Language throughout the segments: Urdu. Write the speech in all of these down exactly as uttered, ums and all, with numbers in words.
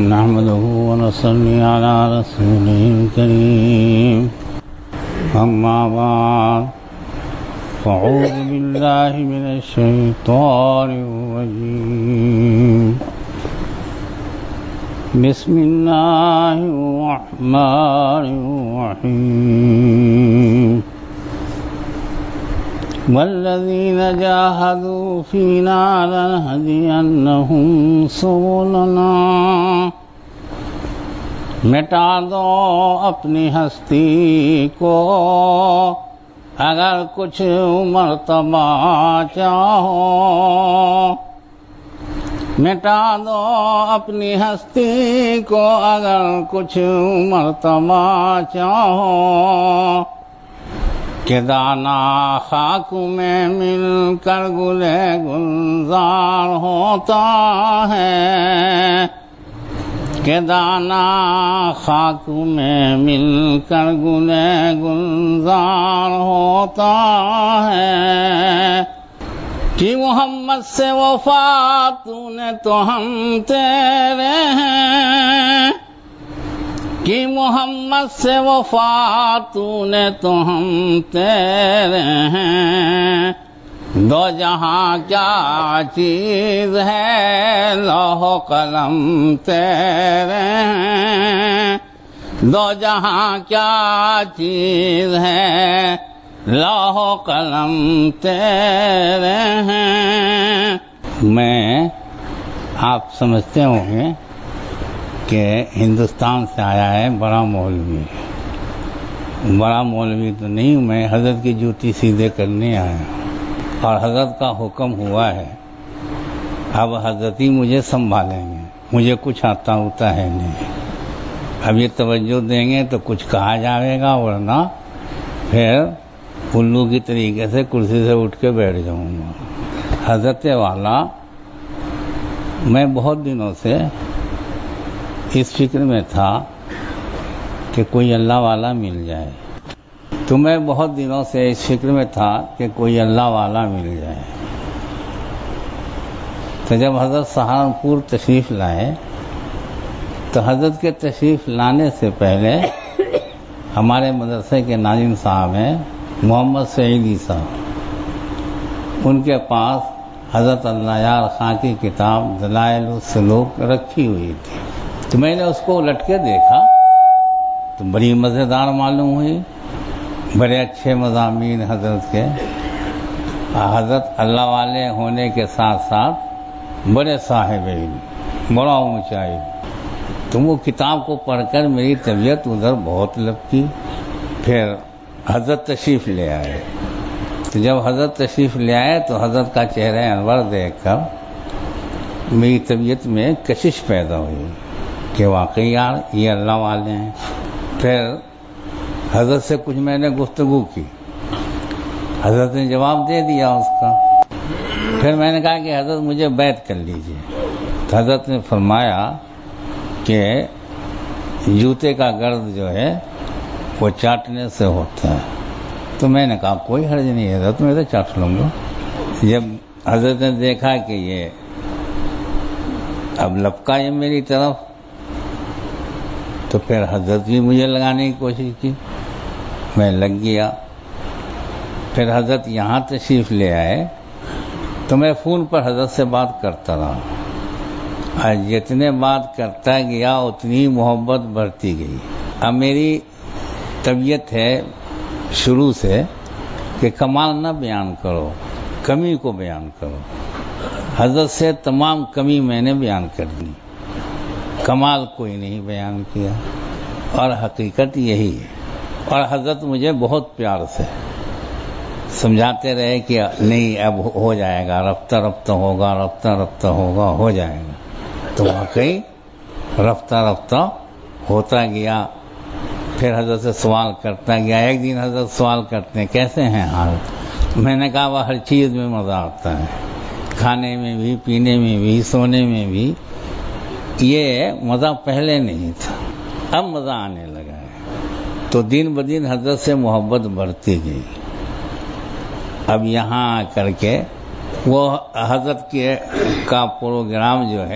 نحمده ونصلي على رسوله الكريم أما بعد فأعوذ بالله من الشيطان الرجيم بسم الله الرحمن الرحيم والذين جاهدوا فينا لنهدينهم سبلنا مٹا دو اپنی ہستی کو اگر کچھ مرتبہ چاہو، مٹا دو اپنی ہستی کو اگر کچھ مرتبہ چاہو، کہ دانا خاک میں مل کر گلے گلزار ہوتا ہے، کہ دانا خاک میں مل کر گلے گلزار ہوتا ہے، کہ محمد سے وفا تو نے تو ہم تیرے ہیں، کہ محمد سے وفا تو نے تو ہم تیرے ہیں، دو جہاں کیا چیز ہے لوح و قلم تیرے ہیں، دو جہاں کیا چیز ہے لوح و قلم تیرے ہیں۔ میں آپ سمجھتے ہوں گے کہ ہندوستان سے آیا ہے بڑا مولوی، بڑا مولوی تو نہیں، میں حضرت کی جوتی سیدھے کرنے آیا اور حضرت کا حکم ہوا ہے، اب حضرت ہی مجھے سنبھالیں گے، مجھے کچھ آتا ہوتا ہے نہیں، اب یہ توجہ دیں گے تو کچھ کہا جائے گا، ورنہ پھر الو کی طریقے سے کرسی سے اٹھ کے بیٹھ جاؤں گا۔ حضرت والا میں بہت دنوں سے اس فکر میں تھا کہ کوئی اللہ والا مل جائے، تو میں بہت دنوں سے اس فکر میں تھا کہ کوئی اللہ والا مل جائے، تو جب حضرت سہارنپور تشریف لائے تو حضرت کے تشریف لانے سے پہلے ہمارے مدرسے کے ناظم صاحب ہیں محمد سعیدی صاحب، ان کے پاس حضرت اللہ یار خان کی کتاب دلائل السلوک رکھی ہوئی تھی، تو میں نے اس کو الٹ کے دیکھا تو بڑی مزیدار معلوم ہوئی، بڑے اچھے مضامین حضرت کے، حضرت اللہ والے ہونے کے ساتھ ساتھ بڑے صاحب علم، بڑا اونچائی، تو وہ کتاب کو پڑھ کر میری طبیعت ادھر بہت لپکی، پھر حضرت تشریف لے آئے، تو جب حضرت تشریف لے آئے تو حضرت کا چہرہ انور دیکھ کر میری طبیعت میں کشش پیدا ہوئی کہ واقعی یار یہ اللہ والے ہیں۔ پھر حضرت سے کچھ میں نے گفتگو کی، حضرت نے جواب دے دیا اس کا، پھر میں نے کہا کہ حضرت مجھے بیعت کر لیجئے، تو حضرت نے فرمایا کہ جوتے کا گرد جو ہے وہ چاٹنے سے ہوتا ہے، تو میں نے کہا کوئی حرج نہیں ہے حضرت، میں تو چاٹ لوں گا۔ جب حضرت نے دیکھا کہ یہ اب لپکا یہ میری طرف، تو پھر حضرت بھی مجھے لگانے کی کوشش کی، میں لگ گیا، پھر حضرت یہاں تشریف لے آئے تو میں فون پر حضرت سے بات کرتا رہا، اور جتنے بات کرتا گیا اتنی محبت بڑھتی گئی۔ اب میری طبیعت ہے شروع سے کہ کمال نہ بیان کرو، کمی کو بیان کرو، حضرت سے تمام کمی میں نے بیان کر دی، کمال کوئی نہیں بیان کیا، اور حقیقت یہی ہے۔ اور حضرت مجھے بہت پیار سے سمجھاتے رہے کہ نہیں اب ہو جائے گا، رفتہ رفتہ ہوگا، رفتہ رفتہ ہوگا، ہو جائے گا، تو واقعی رفتہ رفتہ ہوتا گیا۔ پھر حضرت سے سوال کرتا گیا، ایک دن حضرت سوال کرتے ہیں کیسے ہیں حال، میں نے کہا وہ ہر چیز میں مزہ آتا ہے، کھانے میں بھی، پینے میں بھی، سونے میں بھی، یہ مزہ پہلے نہیں تھا، اب مزہ آنے لگا ہے۔ تو دن بدن حضرت سے محبت بڑھتی گئی۔ اب یہاں آ کر کے وہ حضرت کے کا پروگرام جو ہے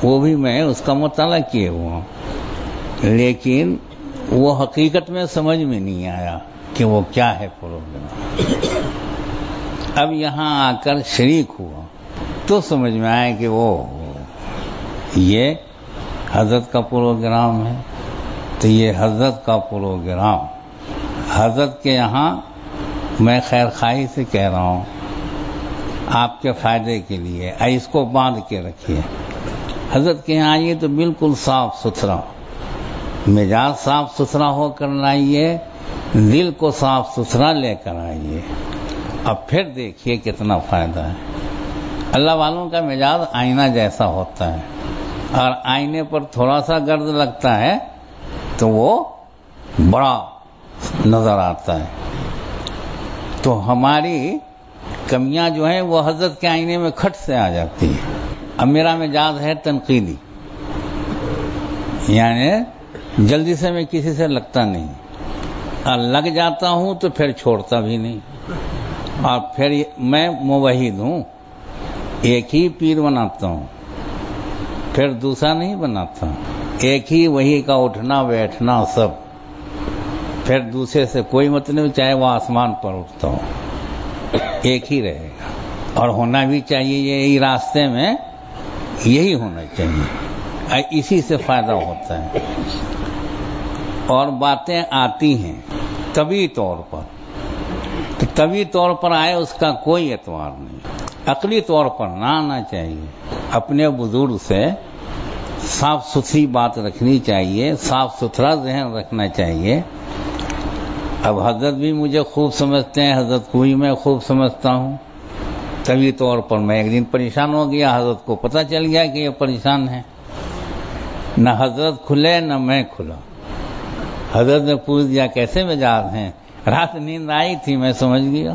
وہ بھی میں اس کا مطالعہ کیے ہوا ہوں، لیکن وہ حقیقت میں سمجھ میں نہیں آیا کہ وہ کیا ہے پروگرام۔ اب یہاں آ کر شریک ہوا تو سمجھ میں آیا کہ وہ یہ حضرت کا پروگرام ہے۔ تو یہ حضرت کا پروگرام حضرت کے یہاں میں خیر خواہی سے کہہ رہا ہوں، آپ کے فائدے کے لیے اس کو باندھ کے رکھیے۔ حضرت کے یہاں آئیے تو بالکل صاف ستھرا، مزاج صاف ستھرا ہو کر لائیے، دل کو صاف ستھرا لے کر آئیے، اب پھر دیکھیے کتنا فائدہ ہے۔ اللہ والوں کا مزاج آئینہ جیسا ہوتا ہے، اور آئینے پر تھوڑا سا گرد لگتا ہے تو وہ بڑا نظر آتا ہے۔ تو ہماری کمیاں جو ہیں وہ حضرت کے آئینے میں کھٹ سے آ جاتی ہیں۔ اب میرا مزاج ہے تنقیدی، یعنی جلدی سے میں کسی سے لگتا نہیں، اور لگ جاتا ہوں تو پھر چھوڑتا بھی نہیں۔ اور پھر میں موحد ہوں، ایک ہی پیر بناتا ہوں، پھر دوسرا نہیں بناتا، ایک ہی وہی کا اٹھنا بیٹھنا سب، پھر دوسرے سے کوئی مطلب، چاہے وہ آسمان پر اٹھتا ہو، ایک ہی رہے گا۔ اور ہونا بھی چاہیے، یہی راستے میں یہی ہونا چاہیے، اسی سے فائدہ ہوتا ہے۔ اور باتیں آتی ہیں طبی طور پر، تو طبی طور پر آئے اس کا کوئی اعتبار نہیں، عقلی طور پر نہ آنا چاہیے۔ اپنے بزرگ سے صاف ستھری بات رکھنی چاہیے، صاف ستھرا ذہن رکھنا چاہیے۔ اب حضرت بھی مجھے خوب سمجھتے ہیں، حضرت کو بھی میں خوب سمجھتا ہوں۔ طبی طور پر میں ایک دن پریشان ہو گیا، حضرت کو پتہ چل گیا کہ یہ پریشان ہے، نہ حضرت کھلے نہ میں کھلا۔ حضرت نے پوچھ دیا کیسے مزاج ہیں؟ رات نیند آئی تھی، میں سمجھ گیا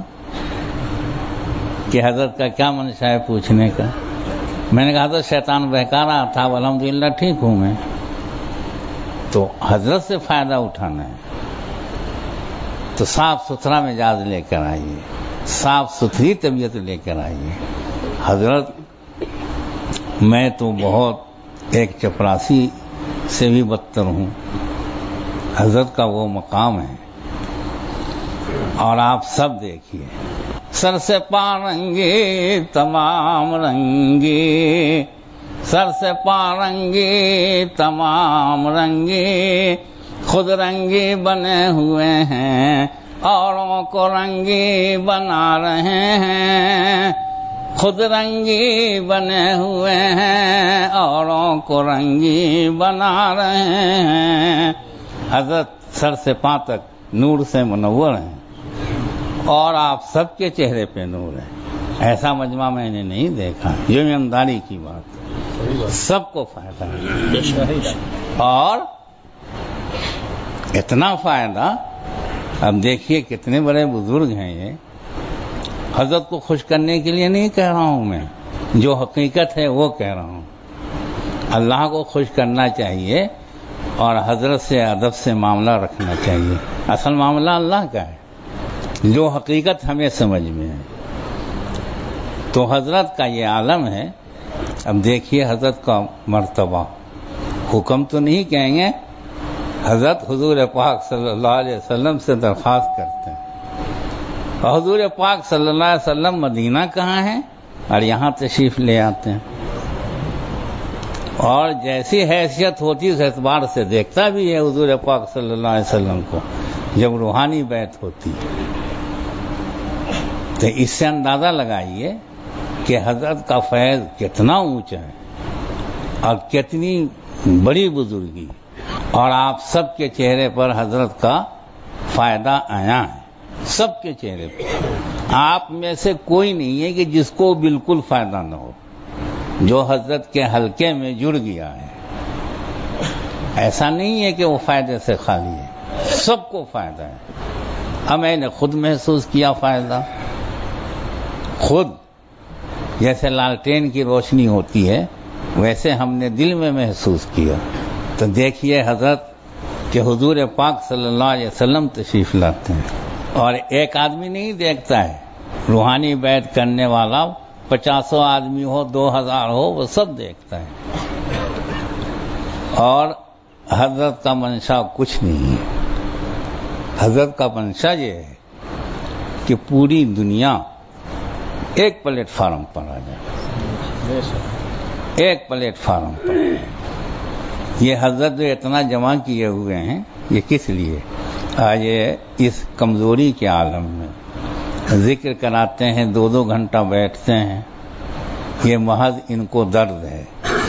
کہ حضرت کا کیا منشا ہے پوچھنے کا۔ میں نے کہا حضرت شیطان بہکا رہا تھا، الحمدللہ ٹھیک ہوں میں۔ تو حضرت سے فائدہ اٹھانا ہے تو صاف ستھرا مزاج لے کر آئیے، صاف ستھری طبیعت لے کر آئیے۔ حضرت میں تو بہت ایک چپراسی سے بھی بدتر ہوں، حضرت کا وہ مقام ہے۔ اور آپ سب دیکھیے، سر سے پا رنگے تمام رنگے، سر سے پا رنگے تمام رنگے، خود رنگی بنے ہوئے ہیں، اوروں کو رنگی بنا رہے ہیں، خود رنگی بنے ہوئے ہیں، اوروں کو رنگی بنا رہے ہیں۔ حضرت سر سے پاں تک نور سے منور ہیں، اور آپ سب کے چہرے پہ نور ہے۔ ایسا مجمع میں نے نہیں دیکھا، یہ ایمانداری کی بات ہے، سب کو فائدہ ہے۔ اور اتنا فائدہ، اب دیکھیے کتنے بڑے بزرگ ہیں یہ۔ حضرت کو خوش کرنے کے لیے نہیں کہہ رہا ہوں میں، جو حقیقت ہے وہ کہہ رہا ہوں۔ اللہ کو خوش کرنا چاہیے، اور حضرت سے ادب سے معاملہ رکھنا چاہیے۔ اصل معاملہ اللہ کا ہے، جو حقیقت ہمیں سمجھ میں ہے۔ تو حضرت کا یہ عالم ہے۔ اب دیکھیے حضرت کا مرتبہ، حکم تو نہیں کہیں گے، حضرت حضور پاک صلی اللہ علیہ وسلم سے درخواست کرتے ہیں، اور حضور پاک صلی اللہ علیہ وسلم مدینہ کہاں ہے، اور یہاں تشریف لے آتے ہیں، اور جیسی حیثیت ہوتی اس اعتبار سے دیکھتا بھی ہے حضور پاک صلی اللہ علیہ وسلم کو جب روحانی بیعت ہوتی ہے۔ تو اس سے اندازہ لگائیے کہ حضرت کا فیض کتنا اونچا ہے، اور کتنی بڑی بزرگی، اور آپ سب کے چہرے پر حضرت کا فائدہ آیا ہے، سب کے چہرے پر۔ آپ میں سے کوئی نہیں ہے کہ جس کو بالکل فائدہ نہ ہو، جو حضرت کے حلقے میں جڑ گیا ہے۔ ایسا نہیں ہے کہ وہ فائدے سے خالی ہے، سب کو فائدہ ہے۔ اب میں نے خود محسوس کیا فائدہ، خود جیسے لالٹین کی روشنی ہوتی ہے ویسے ہم نے دل میں محسوس کیا۔ تو دیکھیے حضرت کہ حضور پاک صلی اللہ علیہ وسلم تشریف لاتے ہیں، اور ایک آدمی نہیں دیکھتا ہے، روحانی بیعت کرنے والا پچاسوں آدمی ہو، دو ہزار ہو، وہ سب دیکھتا ہے۔ اور حضرت کا منشا کچھ نہیں ہے. حضرت کا منشا یہ ہے کہ پوری دنیا ایک پلیٹ فارم پر آ جائے, ایک پلیٹ فارم پر. یہ حضرت جو اتنا جمع کیے ہوئے ہیں یہ کس لیے؟ آج اس کمزوری کے عالم میں ذکر کراتے ہیں, دو دو گھنٹہ بیٹھتے ہیں, یہ محض ان کو درد ہے.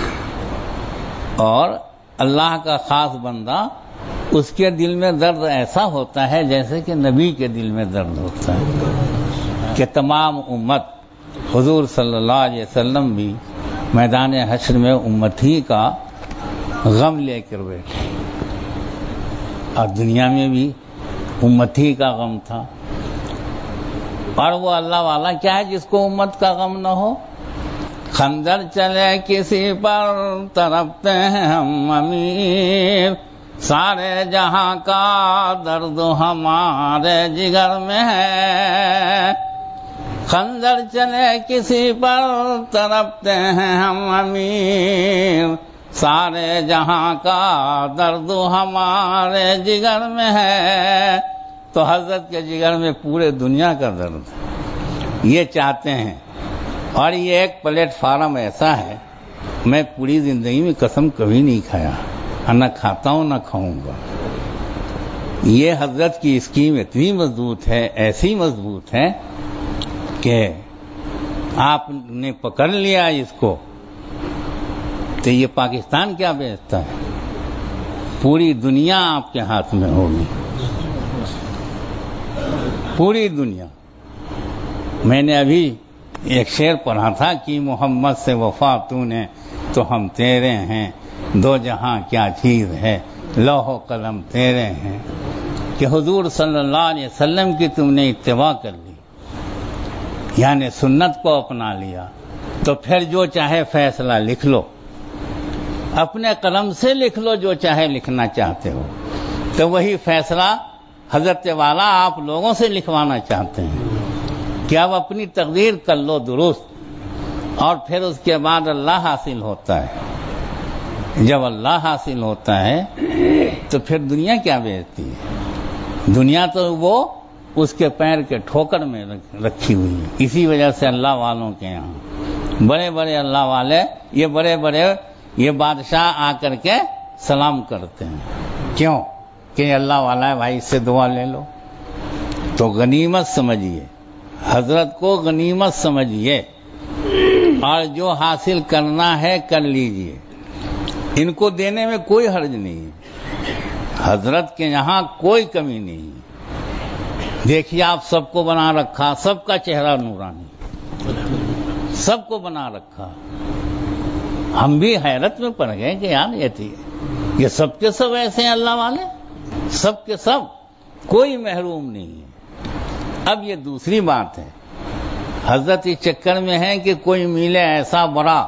اور اللہ کا خاص بندہ, اس کے دل میں درد ایسا ہوتا ہے جیسے کہ نبی کے دل میں درد ہوتا ہے کہ تمام امت, حضور صلی اللہ علیہ وسلم بھی میدان حشر میں امتی کا غم لے کر بیٹھے, اور دنیا میں بھی امتی کا غم تھا. اور وہ اللہ والا کیا ہے جس کو امت کا غم نہ ہو؟ خنجر چلے کسی پر تڑپتے ہیں ہم امیر, سارے جہاں کا درد ہمارے جگر میں ہے. خنجر چلے کسی پر تڑپتے ہیں ہم امیر, سارے جہاں کا درد ہمارے جگر میں ہے. تو حضرت کے جگر میں پورے دنیا کا درد یہ چاہتے ہیں. اور یہ ایک پلیٹ فارم ایسا ہے, میں پوری زندگی میں قسم کبھی نہیں کھایا, نہ کھاتا ہوں نہ کھاؤں گا. یہ حضرت کی اسکیم اتنی مضبوط ہے, ایسی مضبوط ہے کہ آپ نے پکڑ لیا اس کو تو یہ پاکستان کیا بیچتا ہے, پوری دنیا آپ کے ہاتھ میں ہوگی, پوری دنیا. میں نے ابھی ایک شعر پڑھا تھا کہ محمد سے وفا تو نے تو ہم تیرے ہیں, دو جہاں کیا چیز ہے لوح و قلم تیرے ہیں. کہ حضور صلی اللہ علیہ وسلم کی تم نے اتباع کر لی, یعنی سنت کو اپنا لیا, تو پھر جو چاہے فیصلہ لکھ لو, اپنے قلم سے لکھ لو جو چاہے لکھنا چاہتے ہو. تو وہی فیصلہ حضرت والا آپ لوگوں سے لکھوانا چاہتے ہیں کہ اب اپنی تقدیر کر لو درست, اور پھر اس کے بعد اللہ حاصل ہوتا ہے. جب اللہ حاصل ہوتا ہے تو پھر دنیا کیا بیچتی ہے؟ دنیا تو وہ اس کے پیر کے ٹھوکر میں رکھی ہوئی ہے. اسی وجہ سے اللہ والوں کے یہاں بڑے بڑے اللہ والے, یہ بڑے بڑے یہ بادشاہ آ کر کے سلام کرتے ہیں. کیوں کہ اللہ والا ہے بھائی, اس سے دعا لے لو. تو غنیمت سمجھیے, حضرت کو غنیمت سمجھیے, اور جو حاصل کرنا ہے کر لیجئے. ان کو دینے میں کوئی حرج نہیں ہے, حضرت کے یہاں کوئی کمی نہیں ہے. دیکھیے آپ سب کو بنا رکھا, سب کا چہرہ نورانی, سب کو بنا رکھا. ہم بھی حیرت میں پڑ گئے کہ یار یہ تھی, یہ سب کے سب ایسے ہیں اللہ والے, سب کے سب, کوئی محروم نہیں ہے. اب یہ دوسری بات ہے, حضرت اس چکر میں ہے کہ کوئی ملے ایسا بڑا.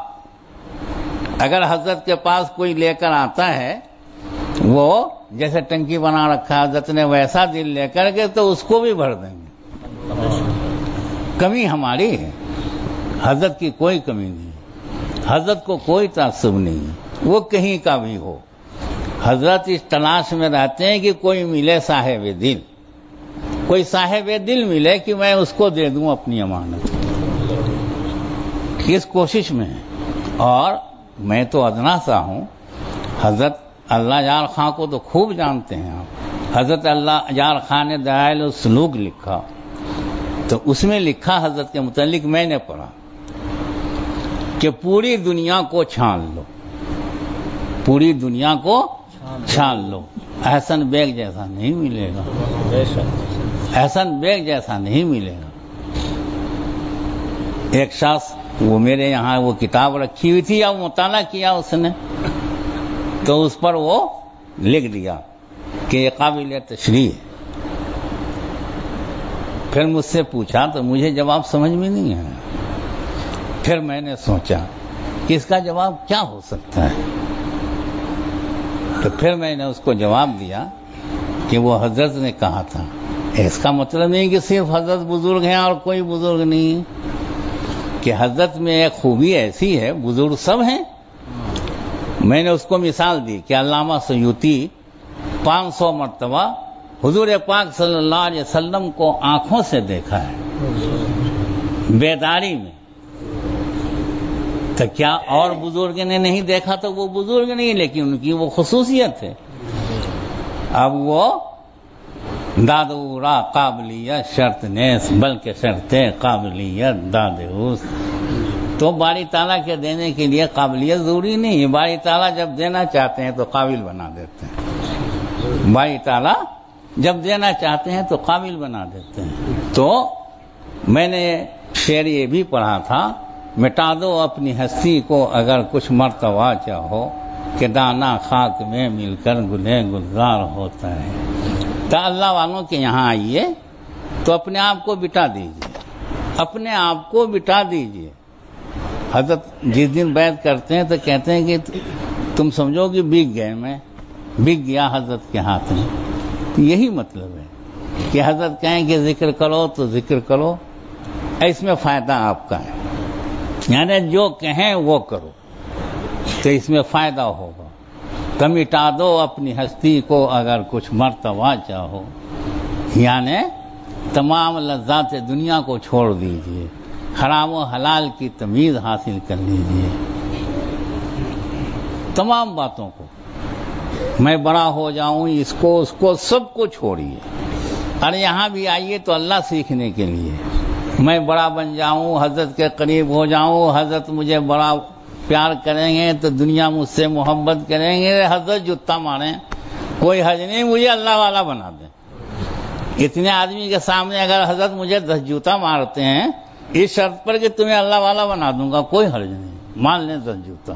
اگر حضرت کے پاس کوئی لے کر آتا ہے, وہ جیسے ٹنکی بنا رکھا حضرت نے, ویسا دل لے کر کے تو اس کو بھی بھر دیں گے. کمی ہماری ہے, حضرت کی کوئی کمی نہیں. حضرت کو کوئی تعصب نہیں, وہ کہیں کا بھی ہو. حضرت اس تلاش میں رہتے ہیں کہ کوئی ملے صاحب دل, کوئی صاحب دل ملے کہ میں اس کو دے دوں اپنی امانت. اس کوشش میں ہے. اور میں تو ادنا سا ہوں, حضرت اللہ جار خان کو تو خوب جانتے ہیں آپ. حضرت اللہ جار خان نے دلائل السلوک لکھا, تو اس میں لکھا حضرت کے متعلق میں نے پڑھا کہ پوری دنیا کو چھان لو, پوری دنیا کو چھان لو, احسن بیگ جیسا نہیں ملے گا, احسن بیگ جیسا نہیں ملے گا. ایک شخص وہ میرے یہاں وہ کتاب رکھی ہوئی تھی, یا مطالعہ کیا اس نے, تو اس پر وہ لکھ دیا کہ یہ قابل تشریح ہے. پھر مجھ سے پوچھا تو مجھے جواب سمجھ میں نہیں آیا. پھر میں نے سوچا کہ اس کا جواب کیا ہو سکتا ہے, تو پھر میں نے اس کو جواب دیا کہ وہ حضرت نے کہا تھا. اس کا مطلب نہیں کہ صرف حضرت بزرگ ہیں اور کوئی بزرگ نہیں ہے, کہ حضرت میں ایک خوبی ایسی ہے, بزرگ سب ہیں میں نے اس کو مثال دی کہ علامہ سیوطی پانچ سو مرتبہ حضور پاک صلی اللہ علیہ وسلم کو آنکھوں سے دیکھا ہے بیداری میں، تو کیا اور بزرگ نے نہیں دیکھا؟ تو وہ بزرگ نہیں، لیکن ان کی وہ خصوصیت ہے۔ اب وہ دادورا قابلیت شرط نیس بلکہ شرط قابلیت دادوس، تو باری تعالیٰ کے دینے کے لیے قابلیت ضروری نہیں ہے، باری تعالیٰ جب دینا چاہتے ہیں تو قابل بنا دیتے ہیں، باری تعالیٰ جب دینا چاہتے ہیں تو قابل بنا دیتے ہیں۔ تو میں نے شعر یہ بھی پڑھا تھا، مٹا دو اپنی ہستی کو اگر کچھ مرتبہ چاہو، کہ دانا خاک میں مل کر گلے گلزار ہوتا ہے۔ تو اللہ والوں کے یہاں آئیے تو اپنے آپ کو بٹا دیجئے، اپنے آپ کو بٹا دیجئے۔ حضرت جس دن بیعت کرتے ہیں تو کہتے ہیں کہ تم سمجھو کہ بک گئے، میں بک گیا حضرت کے ہاتھ میں۔ یہی مطلب ہے کہ حضرت کہیں کہ ذکر کرو تو ذکر کرو، اس میں فائدہ آپ کا ہے، یعنی جو کہیں وہ کرو تو اس میں فائدہ ہوگا۔ تو مٹا دو اپنی ہستی کو اگر کچھ مرتبہ چاہو، یعنی تمام لذات دنیا کو چھوڑ دیجئے، حرام و حلال کی تمیز حاصل کر لیجئے، تمام باتوں کو، میں بڑا ہو جاؤں، اس کو اس کو سب کو چھوڑیے۔ اور یہاں بھی آئیے تو اللہ سیکھنے کے لیے، میں بڑا بن جاؤں، حضرت کے قریب ہو جاؤں، حضرت مجھے بڑا پیار کریں گے تو دنیا مجھ سے محبت کریں گے، حضرت جتا ماریں، کوئی حج نہیں، مجھے اللہ والا بنا دیں۔ اتنے آدمی کے سامنے اگر حضرت مجھے دس جوتا مارتے ہیں اس شرط پر کہ تمہیں اللہ والا بنا دوں گا، کوئی حرج نہیں، مان لیں دس جوتا،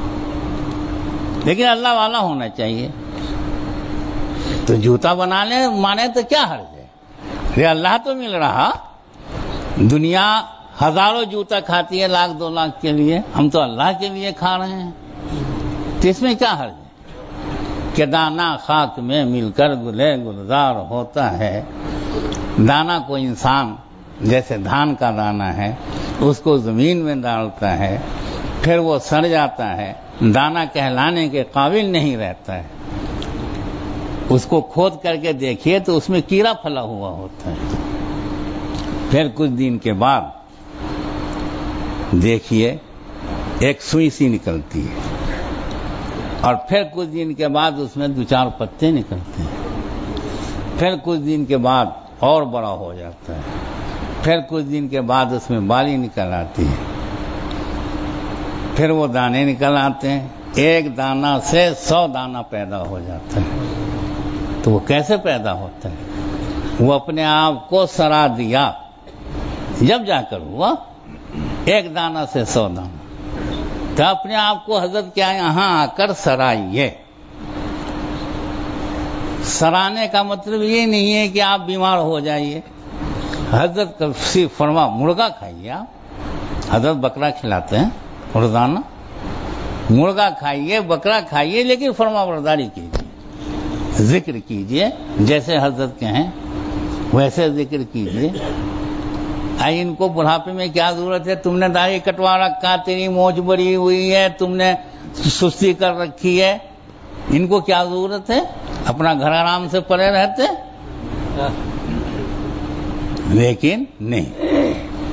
لیکن اللہ والا ہونا چاہیے۔ تو جوتا بنانے مانے تو کیا حرج ہے؟ یہ اللہ تو مل رہا، دنیا ہزاروں جوتا کھاتی ہے لاکھ دو لاکھ کے لیے، ہم تو اللہ کے لیے کھا رہے ہیں، تو اس میں کیا حرج ہے؟ کہ دانا خاک میں مل کر گلے گلزار ہوتا ہے۔ دانا کو انسان جیسے دھان کا دانا ہے اس کو زمین میں ڈالتا ہے، پھر وہ سڑ جاتا ہے، دانا کہلانے کے قابل نہیں رہتا ہے، اس کو کھود کر کے دیکھیے تو اس میں کیڑا پھلا ہوا ہوتا ہے، پھر کچھ دن کے بعد دیکھیے ایک سوئی سی نکلتی ہے، اور پھر کچھ دن کے بعد اس میں دو چار پتے نکلتے ہیں، پھر کچھ دن کے بعد اور بڑا ہو جاتا ہے، پھر کچھ دن کے بعد اس میں بالی نکل آتی ہے، پھر وہ دانے نکل آتے ہیں، ایک دانہ سے سو دانہ پیدا ہو جاتا ہے۔ تو وہ کیسے پیدا ہوتا ہے؟ وہ اپنے آپ کو سرا دیا، جب جا کر ہوا ایک دانہ سے سو دانہ، تو اپنے آپ کو حضرت کیا یہاں آ کر سرائیے۔ سرانے کا مطلب یہ نہیں ہے کہ آپ بیمار ہو جائیے، حضرت صرف فرما مرغا کھائیے، آپ حضرت بکرا کھلاتے ہیں روزانہ، مرغا کھائیے بکرا کھائیے، لیکن فرما برداری کیجیے، ذکر کیجیے، جیسے حضرت کہیں ویسے ذکر کیجیے۔ آئی ان کو بڑھاپے میں کیا ضرورت ہے؟ تم نے داڑھی کٹوا رکھا، تیری مونچھ بڑی ہوئی ہے، تم نے سستی کر رکھی ہے، ان کو کیا ضرورت ہے؟ اپنا گھر آرام سے پڑے رہتے، لیکن نہیں،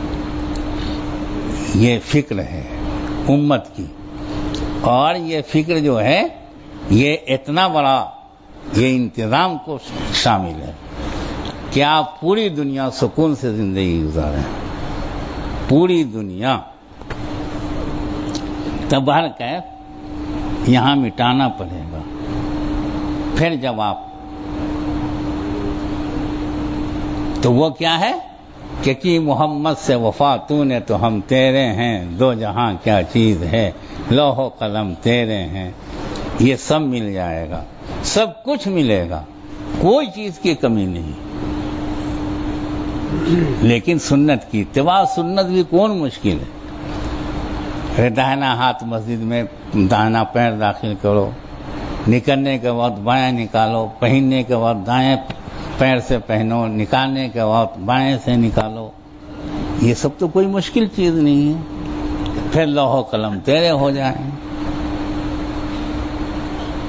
یہ فکر ہے امت کی، اور یہ فکر جو ہے یہ اتنا بڑا یہ انتظام کو شامل ہے کہ آپ پوری دنیا سکون سے زندگی گزاریں، پوری دنیا۔ تب ہر کیف یہاں مٹانا پڑے گا، پھر جب آپ تو وہ کیا ہے کہ کی محمد سے وفا تو نے تو ہم تیرے ہیں، دو جہاں کیا چیز ہے، لوح و قلم تیرے ہیں، یہ سب مل جائے گا، سب کچھ ملے گا، کوئی چیز کی کمی نہیں۔ لیکن سنت کی اتباع، سنت بھی کون مشکل ہے؟ داہنا ہاتھ مسجد میں داہنا پیر داخل کرو، نکلنے کے وقت بائیں نکالو، پہننے کے وقت دائیں پیر سے پہنو، نکالنے کے وقت بائیں سے نکالو، یہ سب تو کوئی مشکل چیز نہیں ہے، پھر لوح و قلم تیرے ہو جائیں۔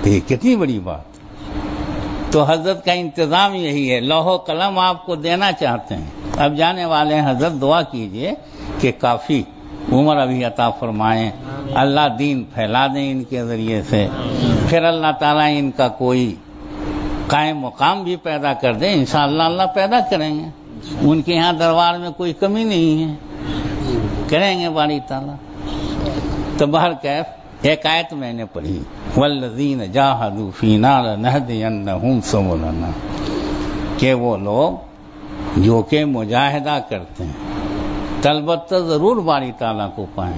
یہ کتنی بڑی بات. تو حضرت کا انتظام یہی ہے، لوح و قلم آپ کو دینا چاہتے ہیں. اب جانے والے ہیں حضرت، دعا کیجئے کہ کافی عمر ابھی عطا فرمائیں، اللہ دین پھیلا دیں ان کے ذریعے سے، پھر اللہ تعالیٰ ان کا کوئی قائم مقام بھی پیدا کر دیں. انشاءاللہ اللہ پیدا کریں گے، ان کے یہاں دربار میں کوئی کمی نہیں ہے، کریں گے باری تعالیٰ. تو بہرکیف ایک آیت میں نے پڑھی، والذین جاہدوا فینا لنہدینہم سبلنا، کہ وہ لوگ جو کہ مجاہدہ کرتے ہیں البتہ ضرور باری تعالیٰ کو پائیں،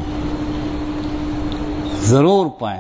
ضرور پائیں.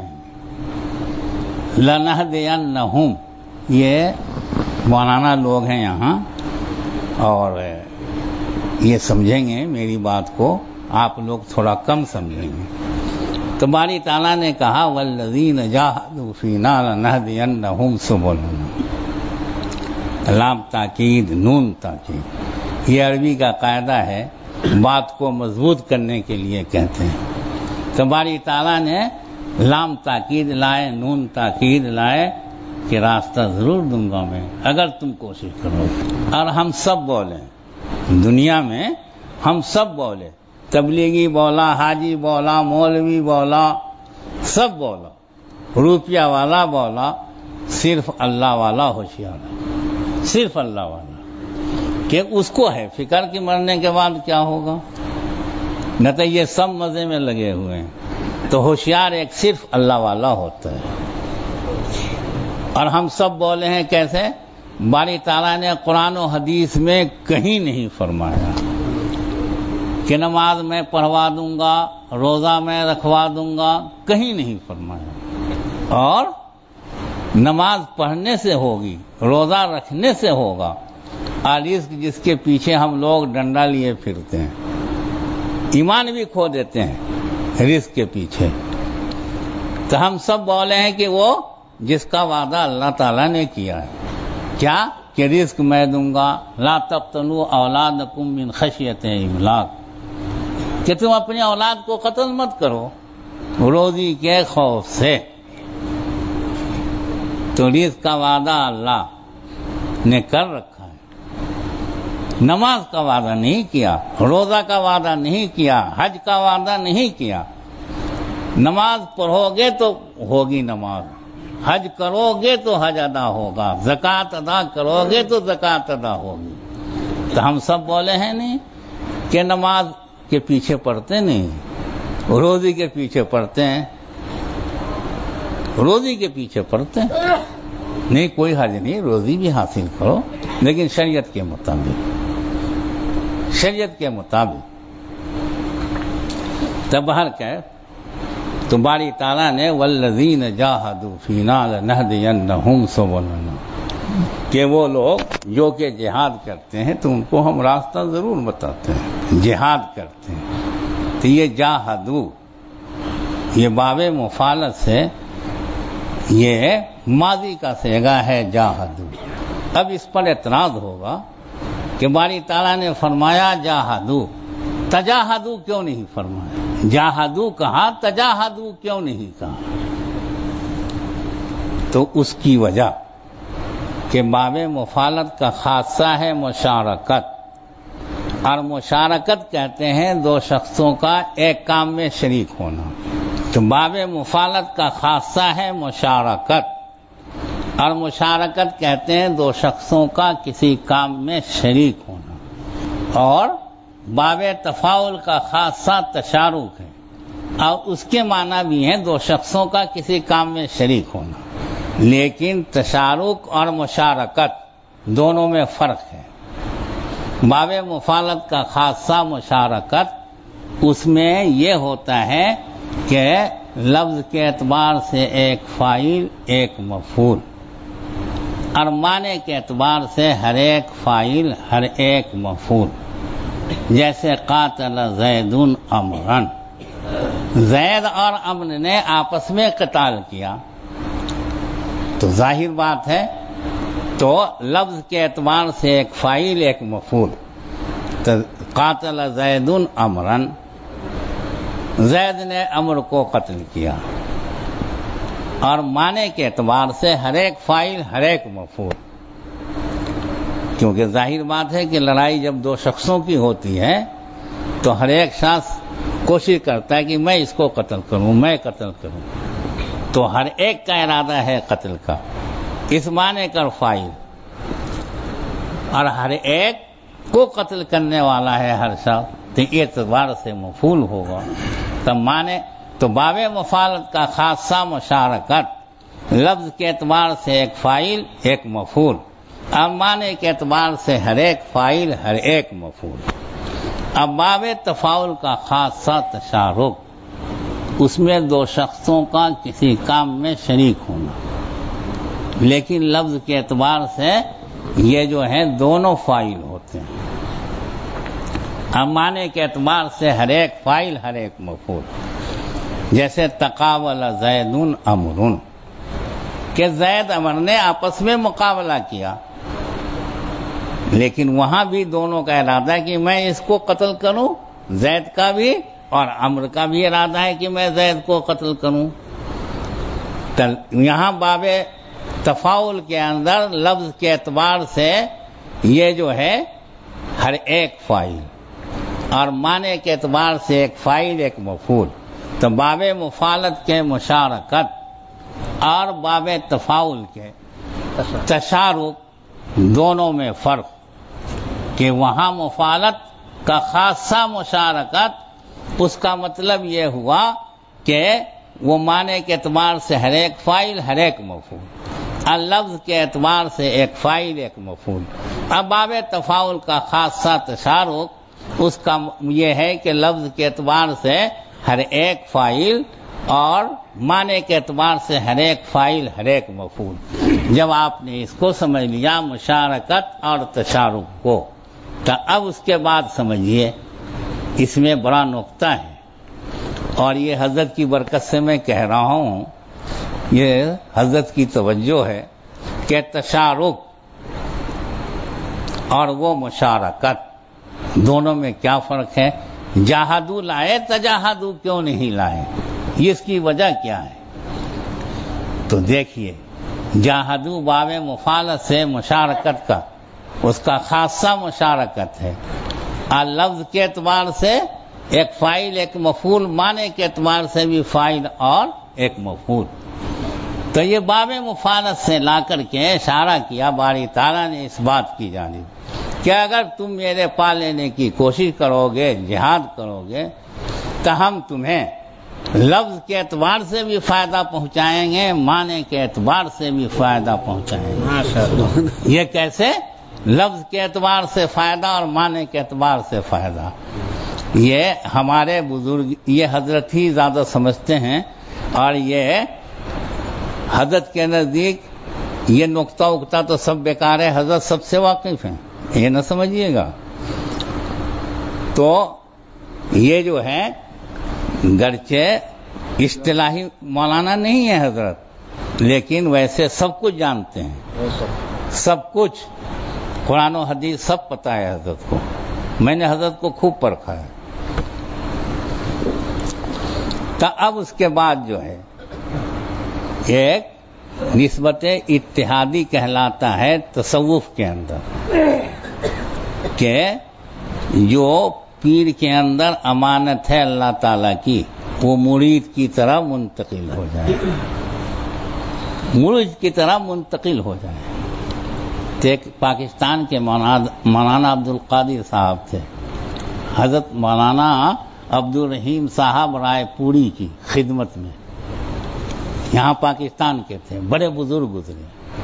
لنہدینہم، یہ مولانا لوگ ہیں یہاں اور یہ سمجھیں گے میری بات کو، آپ لوگ تھوڑا کم سمجھیں گے. تو باری تعالیٰ نے کہا والذین جاہدوا فینا لنہدینہم سبلنا، لام تاکید نون تاکید، یہ عربی کا قاعدہ ہے، بات کو مضبوط کرنے کے لیے کہتے ہیں. تو باری تعالیٰ نے لام تاکید لائے، نون تاکید لائے کہ راستہ ضرور دوں گا میں اگر تم کوشش کرو. اور ہم سب بولیں، دنیا میں ہم سب بولے، تبلیغی بولا، حاجی بولا، مولوی بولا، سب بولا، روپیہ والا بولا، صرف اللہ والا ہوشیار ہے، صرف اللہ والا، کہ اس کو ہے فکر کہ مرنے کے بعد کیا ہوگا. نہ تو یہ سب مزے میں لگے ہوئے ہیں. تو ہوشیار ایک صرف اللہ والا ہوتا ہے. اور ہم سب بولے ہیں کیسے؟ باری تعالیٰ نے قرآن و حدیث میں کہیں نہیں فرمایا کہ نماز میں پڑھوا دوں گا، روزہ میں رکھوا دوں گا، کہیں نہیں فرمایا. اور نماز پڑھنے سے ہوگی، روزہ رکھنے سے ہوگا. اور رزق جس کے پیچھے ہم لوگ ڈنڈا لیے پھرتے ہیں، ایمان بھی کھو دیتے ہیں رزق کے پیچھے. تو ہم سب بولے ہیں کہ وہ جس کا وعدہ اللہ تعالیٰ نے کیا ہے، کیا کہ رزق میں دوں گا، لا تقتلوا اولادکم من خشیۃ املاق، کہ تم اپنی اولاد کو قتل مت کرو روزی کے خوف سے. تو رزق کا وعدہ اللہ نے کر رکھا ہے. نماز کا وعدہ نہیں کیا، روزہ کا وعدہ نہیں کیا، حج کا وعدہ نہیں کیا. نماز پڑھو گے تو ہوگی نماز، حج کرو گے تو حج ادا ہوگا، زکوٰۃ ادا کرو گے تو زکوٰۃ ادا ہوگی. تو ہم سب بولے ہیں نہیں کہ نماز کے پیچھے پڑھتے نہیں، روزی کے پیچھے پڑھتے ہیں، روزی کے پیچھے پڑھتے ہیں. نہیں کوئی حرج نہیں، روزی بھی حاصل کرو لیکن شریعت کے مطابق، شریعت کے مطابق. تب بہر کہ تو باری تعالیٰ نے والذین جاہدوا فینا لنہدینہم سبلنا، کہ وہ لوگ جو کہ جہاد کرتے ہیں تو ان کو ہم راستہ ضرور بتاتے ہیں. جہاد کرتے ہیں تو یہ جاہدو، یہ باب مفعلت سے یہ ماضی کا صیغہ ہے جاہدو. اب اس پر اعتراض ہوگا کہ باری تعالیٰ نے فرمایا جاہدو، تجاہدو کیوں نہیں فرمایا؟ جاہدو کہا، تجاہدو کیوں نہیں کہا؟ تو اس کی وجہ کہ باب مفعلت کا خاصہ ہے مشارکت، اور مشارکت کہتے ہیں دو شخصوں کا ایک کام میں شریک ہونا. تو باب مفعلت کا خاصہ ہے مشارکت، اور مشارکت کہتے ہیں دو شخصوں کا کسی کام میں شریک ہونا. اور باب تفاعل کا خاصہ تشارک ہے، اور اس کے معنی بھی ہیں دو شخصوں کا کسی کام میں شریک ہونا. لیکن تشارک اور مشارکت دونوں میں فرق ہے. باب مفعلت کا خاصہ مشارکت، اس میں یہ ہوتا ہے کہ لفظ کے اعتبار سے ایک فاعل ایک مفعول، اور معنی کے اعتبار سے ہر ایک فاعل ہر ایک مفعول. جیسے قاتل زید عمرن، زید اور عمر نے آپس میں قتال کیا، تو ظاہر بات ہے تو لفظ کے اعتبار سے ایک فاعل ایک مفعول. تو قاتل زید عمرن، زید نے عمر کو قتل کیا. اور معنی کے اعتبار سے ہر ایک فاعل ہر ایک مفعول، کیونکہ ظاہر بات ہے کہ لڑائی جب دو شخصوں کی ہوتی ہے تو ہر ایک شخص کوشش کرتا ہے کہ میں اس کو قتل کروں، میں قتل کروں، تو ہر ایک کا ارادہ ہے قتل کا، اس معنی کا فاعل، اور ہر ایک کو قتل کرنے والا ہے ہر شخص، تو یہ اعتبار سے مفعول ہوگا۔ تب معنی تو باب مفعالت کا خاصہ مشارکت، لفظ کے اعتبار سے ایک فاعل ایک مفعول، اب معنی کے اعتبار سے ہر ایک فاعل ہر ایک مفعول۔ اب باب تفاعل کا خاصہ تشارک، اس میں دو شخصوں کا کسی کام میں شریک ہونا، لیکن لفظ کے اعتبار سے یہ جو ہے دونوں فاعل ہوتے ہیں، اب معنی کے اعتبار سے ہر ایک فاعل ہر ایک مفعول، جیسے تقابل زید امر، کہ زید امر نے آپس میں مقابلہ کیا، لیکن وہاں بھی دونوں کا ارادہ ہے کہ میں اس کو قتل کروں، زید کا بھی اور امر کا بھی ارادہ ہے کہ میں زید کو قتل کروں۔ یہاں باب تفاعل کے اندر لفظ کے اعتبار سے یہ جو ہے ہر ایک فاعل، اور معنی کے اعتبار سے ایک فاعل ایک مفعول، تو باب مفعالت کے مشارکت اور باب تفاعل کے تشارک دونوں میں فرق، کہ وہاں مفعالت کا خاصہ مشارکت، اس کا مطلب یہ ہوا کہ وہ معنی کے اعتبار سے ہر ایک فاعل ہر ایک مفعول، اور لفظ کے اعتبار سے ایک فاعل ایک مفعول۔ اب باب تفاعل کا خاصہ تشارک، اس کا یہ ہے کہ لفظ کے اعتبار سے ہر ایک فاعل اور معنی کے اعتبار سے ہر ایک فاعل ہر ایک مفعول۔ جب آپ نے اس کو سمجھ لیا مشارکت اور تشارک کو، تو اب اس کے بعد سمجھیے اس میں بڑا نقطہ ہے، اور یہ حضرت کی برکت سے میں کہہ رہا ہوں، یہ حضرت کی توجہ ہے کہ تشارک اور وہ مشارکت دونوں میں کیا فرق ہے۔ جاہدو لائے تجاہدو کیوں نہیں لائے، یہ اس کی وجہ کیا ہے؟ تو دیکھیے، جاہدو باب مفعالت سے مشارکت کا، اس کا خاصہ مشارکت ہے، اور لفظ کے اعتبار سے ایک فاعل ایک مفعول، معنی کے اعتبار سے بھی فاعل اور ایک مفعول۔ تو یہ باب مفعالت سے لا کر کے اشارہ کیا باری تعالیٰ نے اس بات کی جانب کہ اگر تم میرے پا لینے کی کوشش کرو گے، جہاد کرو گے، تو ہم تمہیں لفظ کے اعتبار سے بھی فائدہ پہنچائیں گے، معنی کے اعتبار سے بھی فائدہ پہنچائیں گے۔ یہ کیسے؟ لفظ کے اعتبار سے فائدہ اور معنی کے اعتبار سے فائدہ، یہ ہمارے بزرگ، یہ حضرت ہی زیادہ سمجھتے ہیں، اور یہ حضرت کے نزدیک یہ نقطہ اکتا تو سب بیکار ہے، حضرت سب سے واقف ہیں، یہ نہ سمجھیے گا۔ تو یہ جو ہے گرچہ اصطلاحی مولانا نہیں ہے حضرت، لیکن ویسے سب کچھ جانتے ہیں، سب کچھ قرآن و حدیث سب پتہ ہے حضرت کو، میں نے حضرت کو خوب پرکھا ہے۔ تو اب اس کے بعد جو ہے ایک نسبت اتحادی کہلاتا ہے تصوف کے اندر، کہ جو پیر کے اندر امانت ہے اللہ تعالیٰ کی، وہ مرید کی طرح منتقل ہو جائے، مرید کی طرح منتقل ہو جائے۔ ایک پاکستان کے مولانا عبد القادر صاحب تھے، حضرت مولانا عبد الرحیم صاحب رائے پوری کی خدمت میں، یہاں پاکستان کے تھے، بڑے بزرگ گزرے۔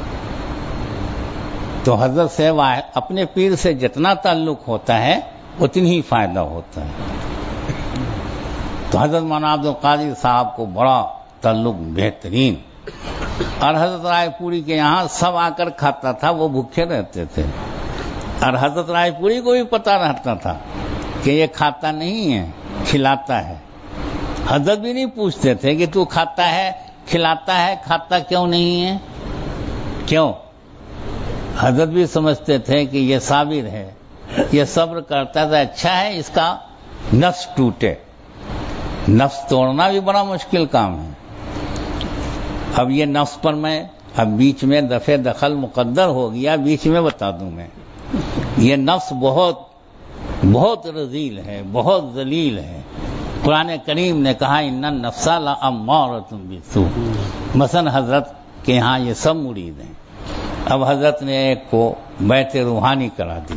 تو حضرت سے اپنے پیر سے جتنا تعلق ہوتا ہے اتنی ہی فائدہ ہوتا ہے۔ تو حضرت مولانا عبد القادر صاحب کو بڑا تعلق بہترین، اور حضرت رائے پوری کے یہاں سب آ کر کھاتا تھا، وہ بھوکے رہتے تھے، اور حضرت رائے پوری کو بھی پتہ رہتا تھا کہ یہ کھاتا نہیں ہے، کھلاتا ہے۔ حضرت بھی نہیں پوچھتے تھے کہ تو کھاتا ہے، کھلاتا ہے، کھاتا کیوں نہیں ہے، کیوں؟ حضرت بھی سمجھتے تھے کہ یہ صابر ہے، یہ صبر کرتا تھا، اچھا ہے اس کا نفس ٹوٹے، نفس توڑنا بھی بڑا مشکل کام ہے، اب یہ نفس پر میں اب بیچ میں دفع دخل مقدر ہو گیا، بیچ میں بتا دوں میں، یہ نفس بہت بہت رذیل ہے، بہت ذلیل ہے۔ قرآن کریم نے کہا ان النفس لامارۃ بالسوء، مثلا حضرت کے ہاں یہ سب مرید ہیں۔ اب حضرت نے ایک کو بیعت روحانی کرا دی،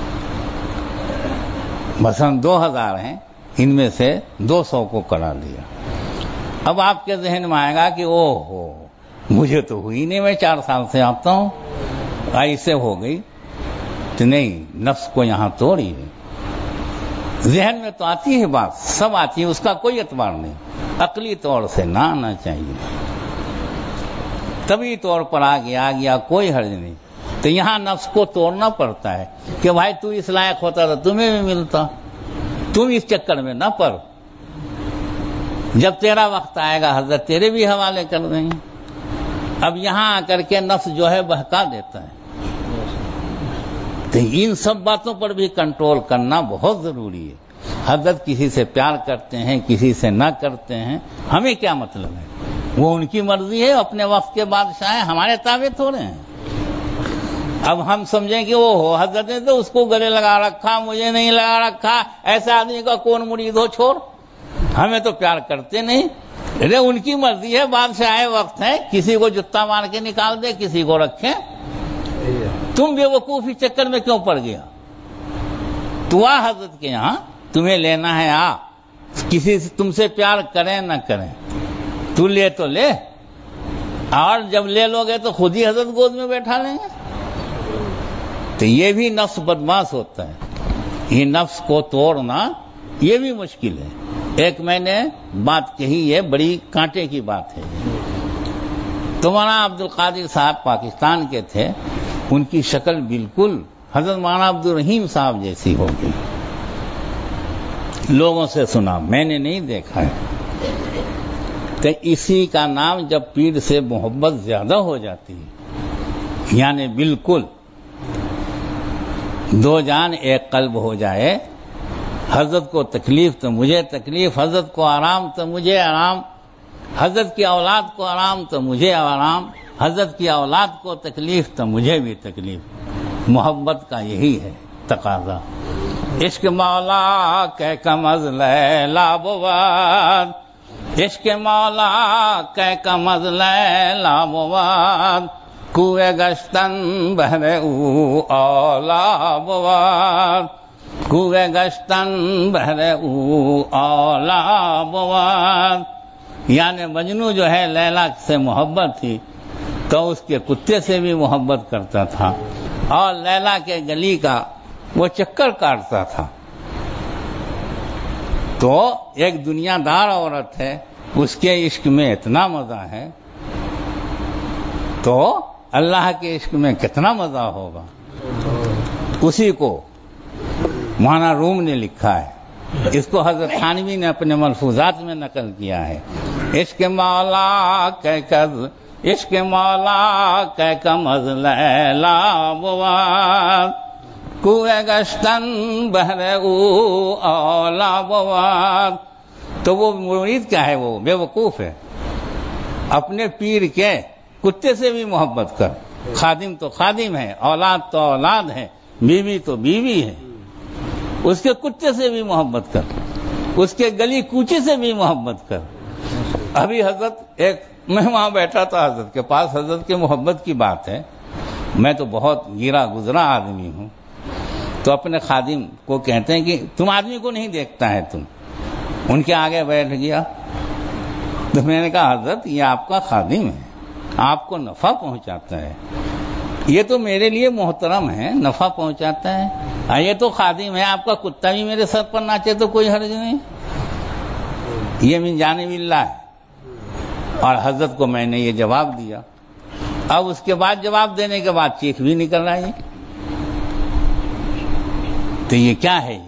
مثلا دو ہزار ہیں، ان میں سے دو سو کو کرا دیا۔ اب آپ کے ذہن میں آئے گا کہ او ہو مجھے تو ہوئی نہیں، میں چار سال سے آتا ہوں، ایسے ہو گئی تو نہیں، نفس کو یہاں توڑی ہے۔ ذہن میں تو آتی ہے بات، سب آتی ہے، اس کا کوئی اعتبار نہیں، عقلی طور سے نہ آنا چاہیے، طبعی طور پر آ گیا آ گیا کوئی حرج نہیں۔ تو یہاں نفس کو توڑنا پڑتا ہے کہ بھائی تو اس لائق ہوتا تو تمہیں بھی ملتا، تم اس چکر میں نہ پڑ، جب تیرا وقت آئے گا حضرت تیرے بھی حوالے کر دیں گے۔ اب یہاں آ کر کے نفس جو ہے بہکا دیتا ہے، تو ان سب باتوں پر بھی کنٹرول کرنا بہت ضروری ہے۔ حضرت کسی سے پیار کرتے ہیں، کسی سے نہ کرتے ہیں، ہمیں کیا مطلب ہے، وہ ان کی مرضی ہے، اپنے وقت کے بادشاہ ہیں، ہمارے تابع تھوڑے ہیں۔ اب ہم سمجھیں کہ وہ ہو حضرت نے تو اس کو گلے لگا رکھا، مجھے نہیں لگا رکھا، ایسے آدمی کا کون مرید ہو، چھوڑ، ہمیں تو پیار کرتے نہیں، ارے ان کی مرضی ہے، بادشاہ وقت ہے، کسی کو جتا مار کے نکال دے، کسی کو رکھے۔ تم بے وقوفی چکر میں کیوں پڑ گیا؟ تو آ حضرت کے یہاں، تمہیں لینا ہے آ، کسی سے تم سے پیار کریں نہ کریں، تو لے تو لے، اور جب لے لو گے تو خود ہی حضرت گود میں بیٹھا لیں گے۔ تو یہ بھی نفس بدماش ہوتا ہے، یہ نفس کو توڑنا یہ بھی مشکل ہے۔ ایک میں نے بات کہی ہے، بڑی کانٹے کی بات ہے۔ تو مولانا عبد القادر صاحب پاکستان کے تھے، ان کی شکل بالکل حضرت مولانا عبد الرحیم صاحب جیسی ہو گئی، لوگوں سے سنا، میں نے نہیں دیکھا ہے۔ تو اسی کا نام جب پیر سے محبت زیادہ ہو جاتی ہے، یعنی بالکل دو جان ایک قلب ہو جائے، حضرت کو تکلیف تو مجھے تکلیف، حضرت کو آرام تو مجھے آرام، حضرت کی اولاد کو آرام تو مجھے آرام، حضرت کی اولاد کو تکلیف تو مجھے بھی تکلیف۔ محبت کا یہی ہے تقاضا۔ عشق مولا کہ کم از لیلا بود، عشق مولا کہ کم از لیلا بود، کوئے گشتن بہر او اولا بود، کوئے گشتن بہر او اولا بود۔ یعنی مجنو جو ہے لیلا سے محبت تھی تو اس کے کتے سے بھی محبت کرتا تھا، اور لیلا کے گلی کا وہ چکر کاٹتا تھا۔ تو ایک دنیا دار عورت ہے، اس کے عشق میں اتنا مزہ ہے، تو اللہ کے عشق میں کتنا مزہ ہوگا۔ اسی کو مولانا روم نے لکھا ہے، اس کو حضرت تھانوی نے اپنے ملفوظات میں نقل کیا ہے۔ عشق مولا کہ کز عشق مولا کہ کم از لیلا بود، کوئے گشتن بہر او اولا بود۔ تو وہ مرید کیا ہے، وہ بے وقوف ہے، اپنے پیر کے کتے سے بھی محبت کر، خادم تو خادم ہے، اولاد تو اولاد ہے، بیوی تو بیوی ہے، اس کے کتے سے بھی محبت کر، اس کے گلی کوچے سے بھی محبت کر۔ ابھی حضرت ایک میں وہاں بیٹھا تھا حضرت کے پاس، حضرت کے محبت کی بات ہے، میں تو بہت گرا گزرا آدمی ہوں، تو اپنے خادم کو کہتے ہیں کہ تم آدمی کو نہیں دیکھتا ہے، تم ان کے آگے بیٹھ گیا۔ تو میں نے کہا حضرت یہ آپ کا خادم ہے، آپ کو نفع پہنچاتا ہے، یہ تو میرے لیے محترم ہے، نفع پہنچاتا ہے، یہ تو خادم ہے، آپ کا کتا بھی میرے سر پر ناچے تو کوئی حرج نہیں، یہ من جانب اللہ ہے۔ اور حضرت کو میں نے یہ جواب دیا، اب اس کے بعد جواب دینے کے بعد چیخ بھی نکل رہا ہے، تو یہ کیا ہے؟ یہ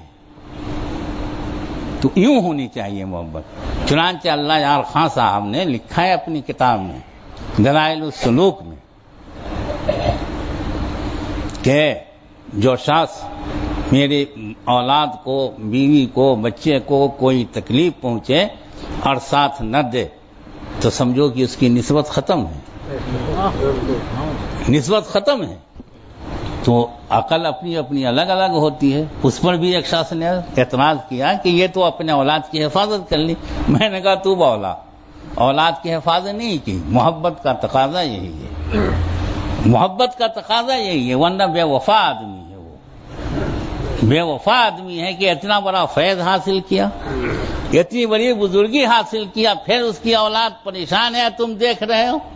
تو یوں ہونی چاہیے محبت۔ چنانچہ اللہ یار خان صاحب نے لکھا ہے اپنی کتاب میں دلائل السلوک میں کہ جو شخص میری اولاد کو، بیوی کو، بچے کو کوئی تکلیف پہنچے اور ساتھ نہ دے تو سمجھو کہ اس کی نسبت ختم ہے، نسبت ختم ہے. تو عقل اپنی اپنی الگ الگ ہوتی ہے. اس پر بھی ایک شخص نے اعتراض کیا کہ یہ تو اپنے اولاد کی حفاظت کر لی. میں نے کہا تو بولا اولاد کی حفاظت نہیں کی، محبت کا تقاضا یہی ہے، محبت کا تقاضا یہی ہے، ورنہ بے وفا آدمی ہے. وہ بے وفا آدمی ہے کہ اتنا بڑا فیض حاصل کیا، اتنی بڑی بزرگی حاصل کیا، پھر اس کی اولاد پریشان ہے، تم دیکھ رہے ہو.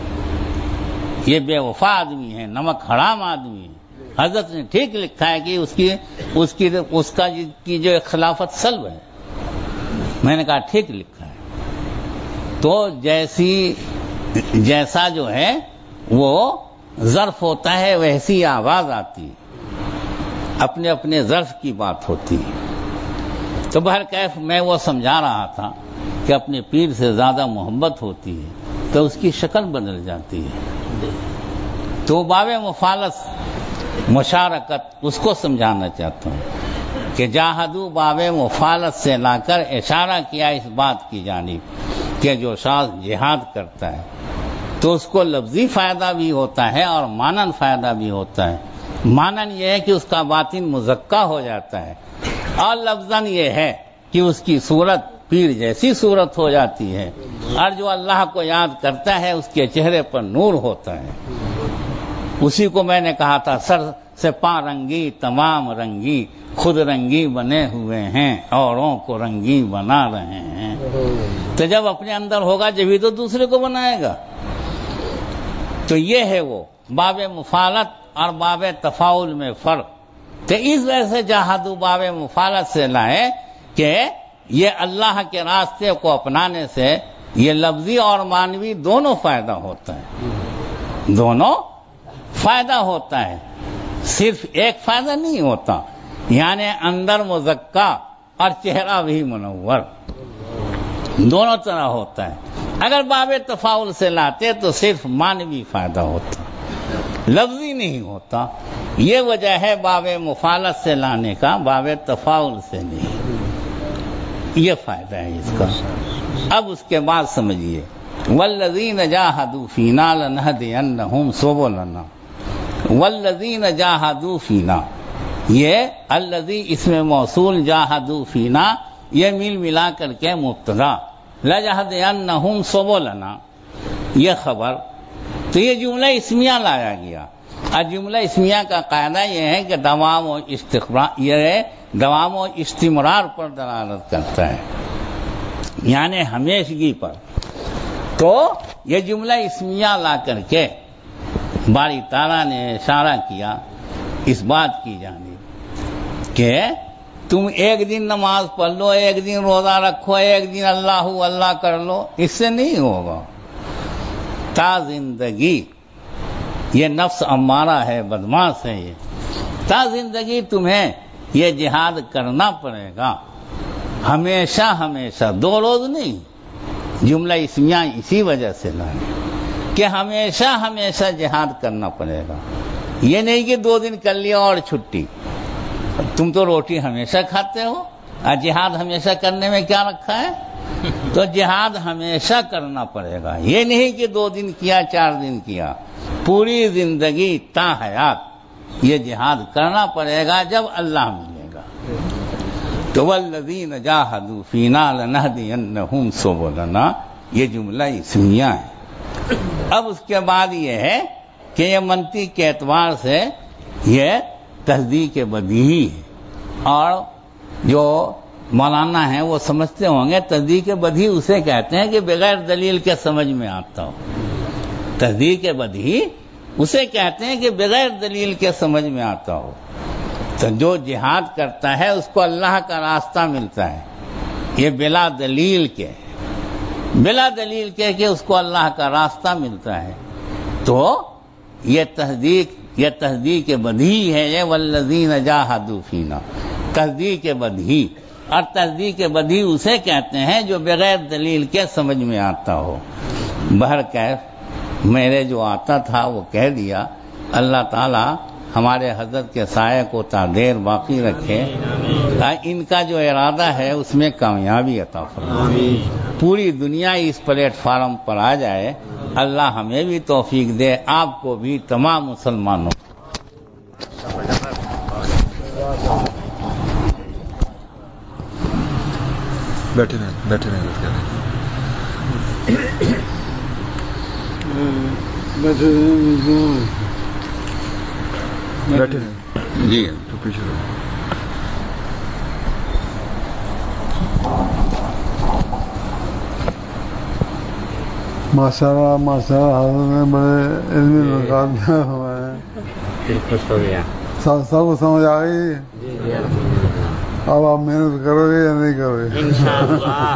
یہ بے وفا آدمی ہے، نمک حرام آدمی ہے. حضرت نے ٹھیک لکھا ہے کہ اس کی اس کی اس کا کی جو خلافت سلب ہے. میں نے کہا ٹھیک لکھا ہے. تو جیسی جیسا جو ہے وہ ظرف ہوتا ہے ویسی آواز آتی ہے، اپنے اپنے ظرف کی بات ہوتی ہے. تو بہرکیف میں وہ سمجھا رہا تھا کہ اپنے پیر سے زیادہ محبت ہوتی ہے تو اس کی شکل بدل جاتی ہے. تو باب مفالس مشارکت اس کو سمجھانا چاہتا ہوں کہ جاہدو باب مفالس سے لا کر اشارہ کیا اس بات کی جانب کہ جو شخص جہاد کرتا ہے تو اس کو لفظی فائدہ بھی ہوتا ہے اور مانن فائدہ بھی ہوتا ہے. مانن یہ ہے کہ اس کا باطن مزکہ ہو جاتا ہے، اور لفظاً یہ ہے کہ اس کی صورت پیر جیسی صورت ہو جاتی ہے، اور جو اللہ کو یاد کرتا ہے اس کے چہرے پر نور ہوتا ہے. اسی کو میں نے کہا تھا سر سے پا رنگی تمام رنگی خود رنگی بنے ہوئے ہیں اوروں کو رنگی بنا رہے ہیں. تو جب اپنے اندر ہوگا جبھی تو دوسرے کو بنائے گا. تو یہ ہے وہ باب مفالت اور باب تفاعل میں فرق. تو اس وجہ سے جہادو باب مفالت سے لائے کہ یہ اللہ کے راستے کو اپنانے سے یہ لفظی اور مانوی دونوں فائدہ ہوتا ہے، دونوں فائدہ ہوتا ہے. صرف ایک فائدہ نہیں ہوتا، یعنی اندر مزکہ اور چہرہ بھی منور، دونوں طرح ہوتا ہے. اگر باب تفاعل سے لاتے تو صرف مانوی فائدہ ہوتا، لفظی نہیں ہوتا. یہ وجہ ہے باب مفالت سے لانے کا، باب تفاعل سے نہیں. یہ فائدہ ہے اس کا. اب اس کے بعد سمجھیے والذین جاہدوا فینا لنہدینہم سبلنا. والذین جاہدوا فینا، یہ الذی اس میں موصول، جاہدوا فینا یہ مل ملا کر کے مبتدا، لنہدینہم سبلنا یہ خبر. تو یہ جملہ اسمیہ لایا گیا. اور جملہ اسمیہ کا قاعدہ یہ ہے کہ دوام و استقرار، یہ دوام و استمرار پر دلالت کرتا ہے، یعنی ہمیشگی پر. تو یہ جملہ اسمیہ لا کر کے باری تعالیٰ نے اشارہ کیا اس بات کی جانب کہ تم ایک دن نماز پڑھ لو، ایک دن روزہ رکھو، ایک دن اللہ اللہ کر لو، اس سے نہیں ہوگا. تا زندگی یہ نفس امارہ ہے، بدماش ہے. یہ تا زندگی تمہیں یہ جہاد کرنا پڑے گا، ہمیشہ ہمیشہ، دو روز نہیں. جملہ اسمیہ اسی وجہ سے لانے کہ ہمیشہ ہمیشہ جہاد کرنا پڑے گا. یہ نہیں کہ دو دن کر لیا اور چھٹی. تم تو روٹی ہمیشہ کھاتے ہو، اور جہاد ہمیشہ کرنے میں کیا رکھا ہے؟ تو جہاد ہمیشہ کرنا پڑے گا. یہ نہیں کہ دو دن کیا چار دن کیا، پوری زندگی تا حیات یہ جہاد کرنا پڑے گا جب اللہ ملے گا. تو والذین جاہدوا فینا لنہدینہم سبلنا یہ جملہ اسمیہ ہے. اب اس کے بعد یہ ہے کہ یہ منطق کے اعتبار سے یہ تصدیق بدیہی ہے، اور جو مولانا ہیں وہ سمجھتے ہوں گے تصدیق بدیہی اسے کہتے ہیں کہ بغیر دلیل کے سمجھ میں آتا ہو. تصدیق بدیہی اسے کہتے ہیں کہ بغیر دلیل کے سمجھ میں آتا ہو. تو جو جہاد کرتا ہے اس کو اللہ کا راستہ ملتا ہے، یہ بلا دلیل کے بلا دلیل کے کہ اس کو اللہ کا راستہ ملتا ہے. تو یہ تصدیق یہ تصدیق بدیہی ہے. یہ والذین جاہدوا فینا تصدیق بدیہی، اور تصدیق بدیہی اسے کہتے ہیں جو بغیر دلیل کے سمجھ میں آتا ہو. بہرکیف میرے جو آتا تھا وہ کہہ دیا. اللہ تعالی ہمارے حضرت کے سائے کو تا دیر باقی رکھے. ان کا جو ارادہ ہے اس میں کامیابی عطا فرمائے، پوری دنیا اس پلیٹ فارم پر آ جائے، اللہ ہمیں بھی توفیق دے، آپ کو بھی، تمام مسلمانوں کو۔ بیٹھے رہیں بیٹھے رہیں بیٹھے رہیں بیٹھے رہیں جی تو پیچھے رہو۔ ماشاء اللہ ماشاء اللہ حضرت نے بڑے علمی نکات میں ہوئے ہیں، خوش ہو گیا، سب سب کو سمجھ آ گئی۔ اب آپ محنت کرو گے یا نہیں کرو گے؟ انشاءاللہ۔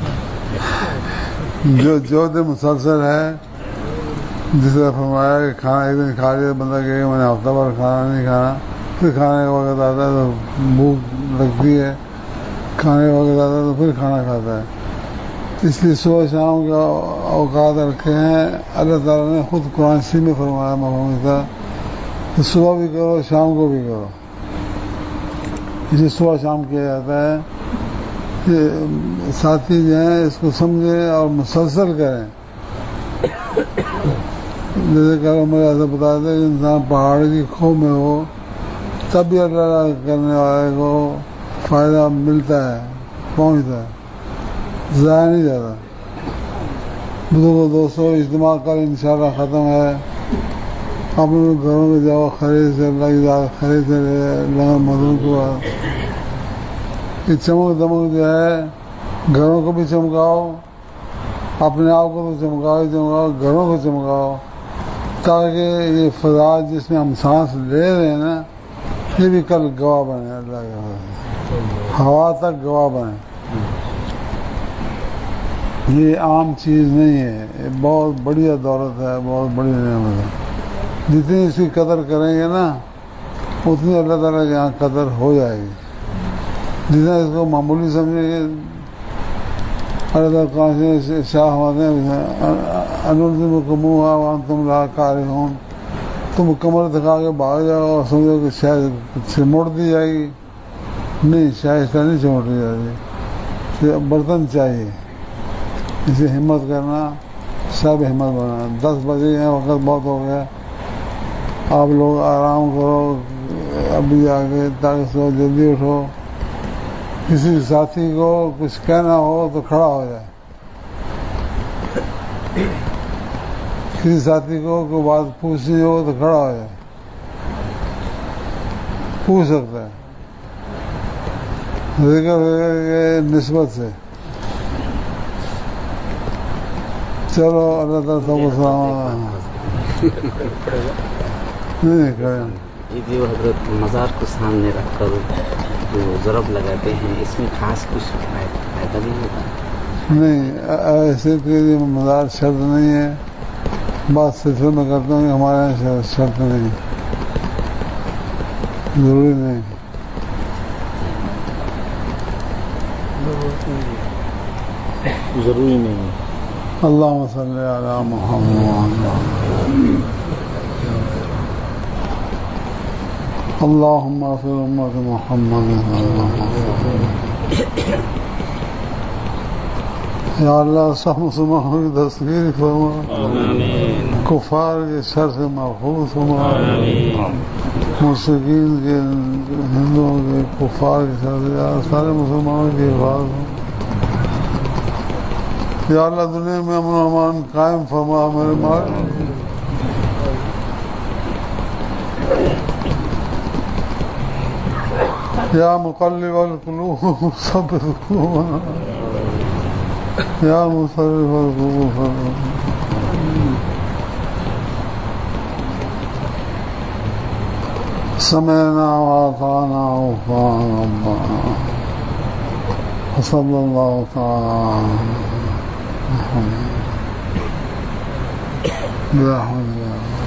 جو جو دن مسلسل ہے، جسے فرمایا کہ کھانا ایک دن کھا لیا بندہ کہ میں نے ہفتہ بھر کھانا نہیں کھانا، پھر کھانے کا وقت آتا ہے تو بھوک لگتی ہے، کھانے کا وقت آتا ہے تو پھر کھانا کھاتا ہے۔ اس لیے صبح شام کا اوقات رکھے ہیں، اللہ تعالیٰ نے خود قرآن شریف میں فرمایا محمد کا کہ صبح بھی کرو شام کو بھی کرو۔ اسے صبح شام کیا جاتا ہے کہ ساتھی جو ہیں اس کو سمجھیں اور مسلسل کریں۔ جیسے کہ ہمارے ایسا بتاتے ہیں کہ انسان پہاڑ کی کھو میں ہو تب بھی اللہ کرنے والے کو فائدہ ملتا ہے، پہنچتا ہے، ضائع نہیں جاتا۔ بزرگوں دوستوں اجتماع کل انشاءاللہ ختم ہے، اپنے گھروں میں جاؤ، خرید سے اللہ کی ذات خرید سے لگا مدن کو یہ چمک دمک جو ہے گھروں کو بھی چمکاؤ، اپنے آپ کو تو چمکاؤ ہی چمکاؤ، گھروں کو چمکاؤ، تاکہ یہ فضا جس میں ہم سانس لے رہے ہیں نا یہ بھی کل گواہ بنے، اللہ کے فضل ہوا تک گواہ بنے۔ یہ عام چیز نہیں ہے، یہ بہت بڑھیا دولت ہے، بہت بڑی نعمت ہے۔ جتنی اس کی قدر کریں گے نا اتنی اللہ تعالیٰ کے یہاں قدر ہو جائے گی۔ جتنا اس کو معمولی سمجھیں گے، اللہ تعالیٰ کہاں سے شاہ ہوتے ہیں انلزم کو منہ آوان تم لا کارہون، تم کمر دکھا کے بھاگ جاؤ اور سمجھو کہ شاید چموڑ دی جائے گی، نہیں شائستہ نہیں چموڑی جائے گی، برتن چاہیے۔ اسے ہمت کرنا، سب ہمت بنانا۔ دس بجے ہیں، وقت بہت ہو گیا، آپ لوگ آرام کرو ابھی جا کے تاکہ صبح جلدی اٹھو۔ کسی ساتھی کو کچھ کہنا ہو تو کھڑا ہو جائے، کسی ساتھی کو کوئی بات پوچھنی ہو تو کھڑا ہو جائے، پوچھ سکتا ہے ذکر کے نسبت سے۔ چلو اللہ تعالیٰ سب کو سلام نہیں کریں۔ جی وہ حضرت مزار کو سامنے رکھ کر جو ضرب لگاتے ہیں اس میں خاص کچھ فائدہ نہیں ہوتا؟ نہیں، ایسے کہ مزار شرط نہیں ہے، بات سلسلے میں کرتا ہوں کہ ہمارے یہاں شرط نہیں، ضروری نہیں۔ ضروری نہیں۔ اللہم صلی علی محمد اللہم اغفر امت محمد۔ یا اللہ سب مسلمانوں کی دستگیر فرما، کفار کے شر سے محفوظ فرما، مشرکین کے، ہندوؤں کے، کفار کے شر سے سارے مسلمانوں کی حفاظت ہو۔ یا اللہ دنیا میں امن و امان قائم فرما میرے مالک۔ یا مقلب القلوب ثبت قلوبنا، یا مصرف القلوب سمعنا وأطعنا غفرانك ربنا، وصلى الله تعالى برحمته